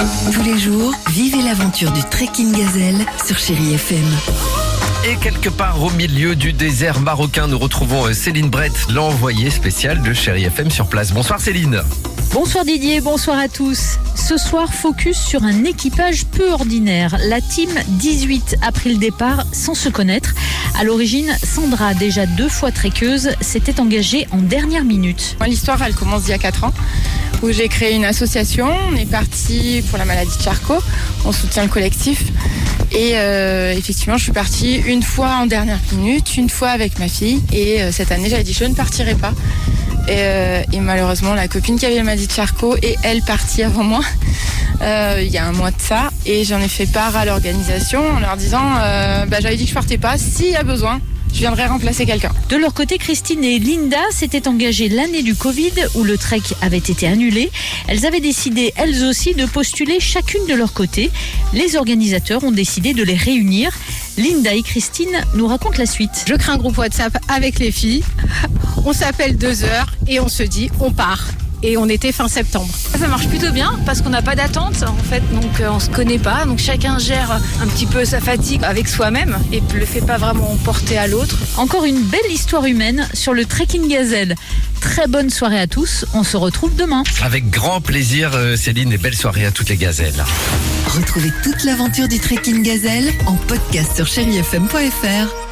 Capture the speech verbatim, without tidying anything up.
Tous les jours, vivez l'aventure du trekking gazelle sur Chérie F M. Et quelque part au milieu du désert marocain, nous retrouvons Céline Brett, l'envoyée spéciale de Chérie F M sur place. Bonsoir Céline. Bonsoir Didier, bonsoir à tous. Ce soir, focus sur un équipage peu ordinaire. La team dix-huit a pris le départ sans se connaître. À l'origine, Sandra, déjà deux fois trekkeuse, s'était engagée en dernière minute. L'histoire, elle commence il y a quatre ans, où j'ai créé une association. On est parti pour la maladie de Charcot. On soutient le collectif. Et euh, effectivement, je suis partie une fois en dernière minute, une fois avec ma fille. Et euh, cette année, j'avais dit je ne partirai pas. Et, euh, et malheureusement, la copine qui avait la maladie de Charcot est elle partie avant moi. Euh, il y a un mois de ça. Et j'en ai fait part à l'organisation en leur disant euh, bah, j'avais dit que je partais pas. S'il y a besoin, je viendrai remplacer quelqu'un. De leur côté, Christine et Linda s'étaient engagées l'année du Covid où le trek avait été annulé. Elles avaient décidé, elles aussi, de postuler chacune de leur côté. Les organisateurs ont décidé de les réunir. Linda et Christine nous racontent la suite. Je crée un groupe WhatsApp avec les filles. On s'appelle deux heures et on se dit on part. Et on était fin septembre. Ça marche plutôt bien parce qu'on n'a pas d'attente en fait, donc euh, on se connaît pas, donc chacun gère un petit peu sa fatigue avec soi-même et ne le fait pas vraiment porter à l'autre. Encore une belle histoire humaine sur le trekking gazelle. Très bonne soirée à tous, on se retrouve demain. Avec grand plaisir Céline et belle soirée à toutes les gazelles. Retrouvez toute l'aventure du trekking gazelle en podcast sur chérie f m point f r.